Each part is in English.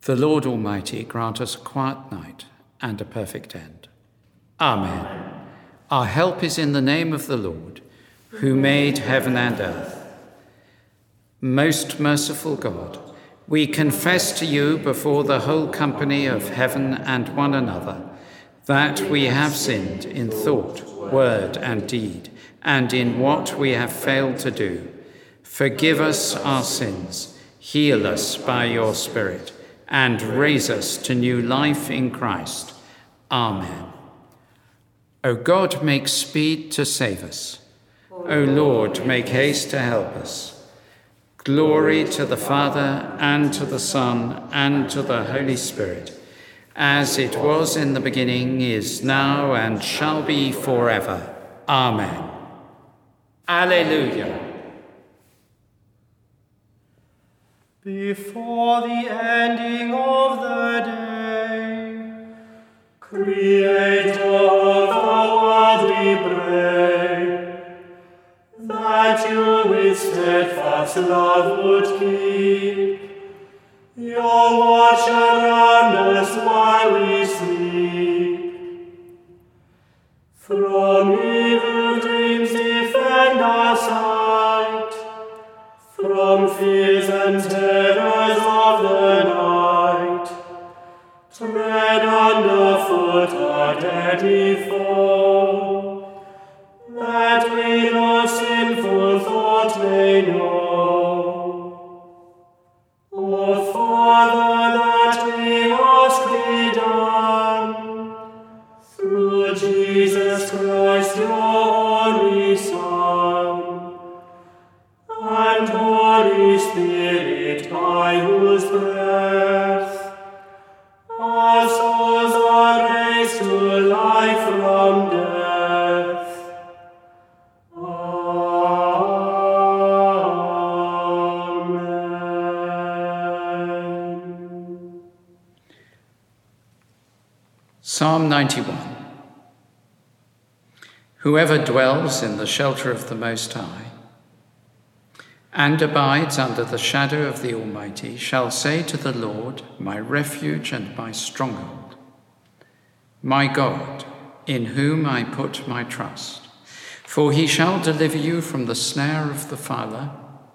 The Lord Almighty grant us a quiet night and a perfect end. Amen. Our help is in the name of the Lord, who made heaven and earth. Most merciful God, we confess to you before the whole company of heaven and one another that we have sinned in thought, word, and deed, and in what we have failed to do. Forgive us our sins, heal us by your Spirit, and raise us to new life in Christ. Amen. O God, make speed to save us. O Lord, make haste to help us. Glory to the Father, and to the Son, and to the Holy Spirit, as it was in the beginning, is now, and shall be forever. Amen. Alleluia. Before the ending of the day, Creator of the world, we pray, that you with steadfast love would keep your watch around us while we sleep. From evil dreams defend our sight, from fears and terrors of the night. Tread underfoot our deadly foe, that we no sinful thought may know. O Father, that we ask thee done, through Jesus Christ, your only Son, and Holy Spirit, by whose breath our souls are raised to life from death. Amen. Psalm 91. Whoever dwells in the shelter of the Most High and abides under the shadow of the Almighty shall say to the Lord, my refuge and my stronghold, my God, in whom I put my trust. For he shall deliver you from the snare of the fowler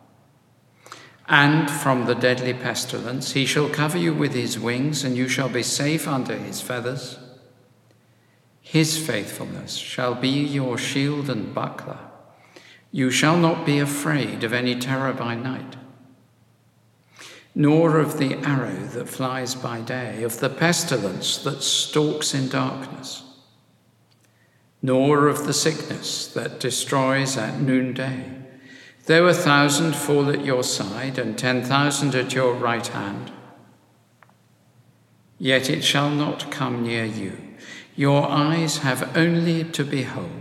and from the deadly pestilence. He shall cover you with his wings, and you shall be safe under his feathers. His faithfulness shall be your shield and buckler. You shall not be afraid of any terror by night, nor of the arrow that flies by day, of the pestilence that stalks in darkness, nor of the sickness that destroys at noonday. Though 1,000 fall at your side and 10,000 at your right hand, yet it shall not come near you. Your eyes have only to behold,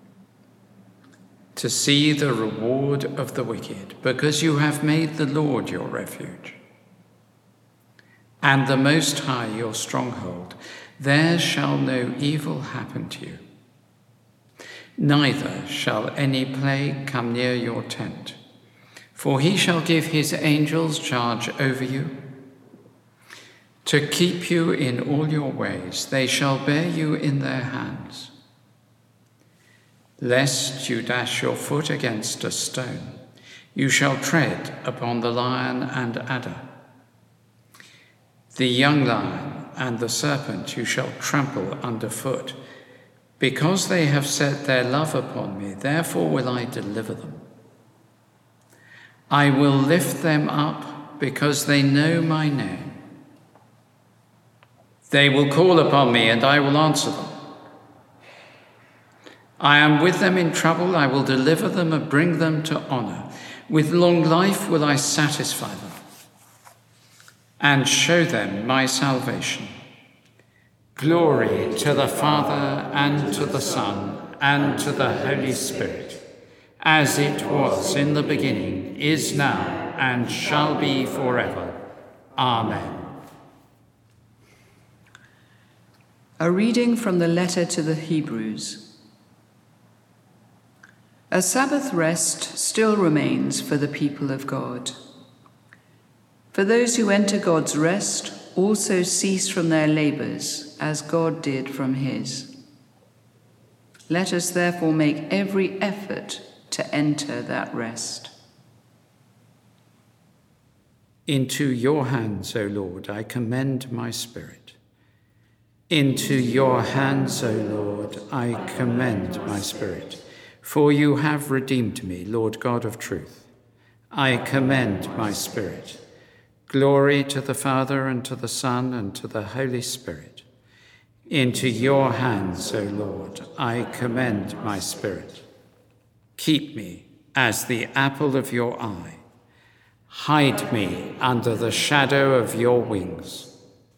to see the reward of the wicked, because you have made the Lord your refuge, and the Most High your stronghold. There shall no evil happen to you, neither shall any plague come near your tent. For he shall give his angels charge over you, to keep you in all your ways. They shall bear you in their hands, lest you dash your foot against a stone. You shall tread upon the lion and adder. The young lion and the serpent you shall trample underfoot. Because they have set their love upon me, therefore will I deliver them. I will lift them up because they know my name. They will call upon me and I will answer them. I am with them in trouble. I will deliver them and bring them to honor. With long life will I satisfy them and show them my salvation. Glory to the Father, and to the Son, and to the Holy Spirit, as it was in the beginning, is now, and shall be forever. Amen. A reading from the letter to the Hebrews. A Sabbath rest still remains for the people of God. For those who enter God's rest also cease from their labours, as God did from his. Let us therefore make every effort to enter that rest. Into your hands, O Lord, I commend my spirit. Into your hands, O Lord, I commend my spirit. For you have redeemed me, Lord God of truth. I commend my spirit. Glory to the Father, and to the Son, and to the Holy Spirit. Into your hands, O Lord, I commend my spirit. Keep me as the apple of your eye. Hide me under the shadow of your wings.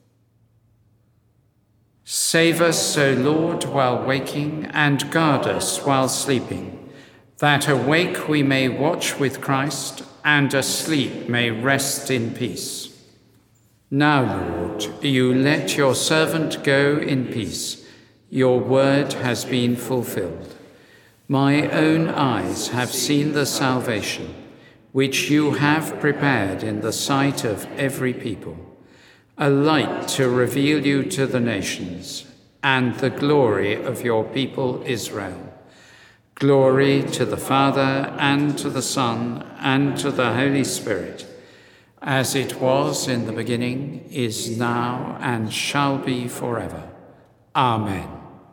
Save us, O Lord, while waking, and guard us while sleeping, that awake we may watch with Christ, and asleep may rest in peace. Now, Lord, you let your servant go in peace. Your word has been fulfilled. My own eyes have seen the salvation, which you have prepared in the sight of every people, a light to reveal you to the nations, and the glory of your people Israel. Glory to the Father, and to the Son, and to the Holy Spirit, as it was in the beginning, is now, and shall be forever. Amen.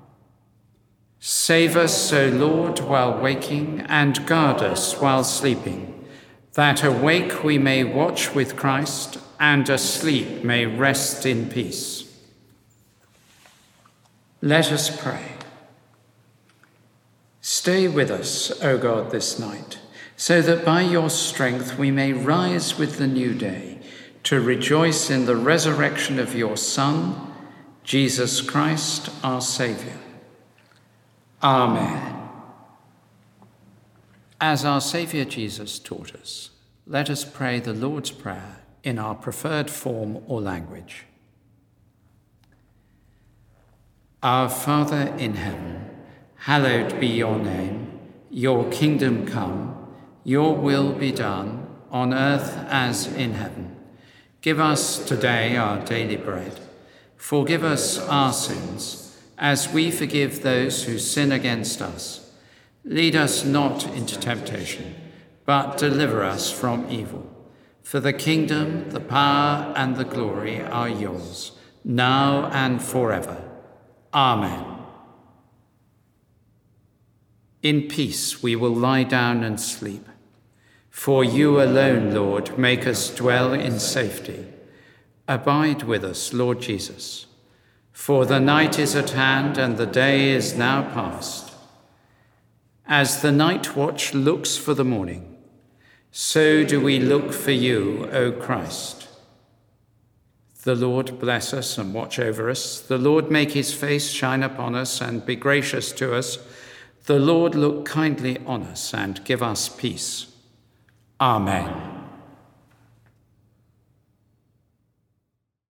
Save us, O Lord, while waking, and guard us while sleeping, that awake we may watch with Christ, and asleep may rest in peace. Let us pray. Stay with us, O God, this night, so that by your strength we may rise with the new day to rejoice in the resurrection of your Son, Jesus Christ, our Saviour. Amen. As our Saviour Jesus taught us, let us pray the Lord's Prayer in our preferred form or language. Our Father in heaven, hallowed be your name. Your kingdom come, your will be done, on earth as in heaven. Give us today our daily bread. Forgive us our sins, as we forgive those who sin against us. Lead us not into temptation, but deliver us from evil. For the kingdom, the power, and the glory are yours, now and forever. Amen. In peace we will lie down and sleep. For you alone, Lord, make us dwell in safety. Abide with us, Lord Jesus. For the night is at hand, and the day is now past. As the night watch looks for the morning, so do we look for you, O Christ. The Lord bless us and watch over us. The Lord make his face shine upon us and be gracious to us. The Lord look kindly on us and give us peace. Amen.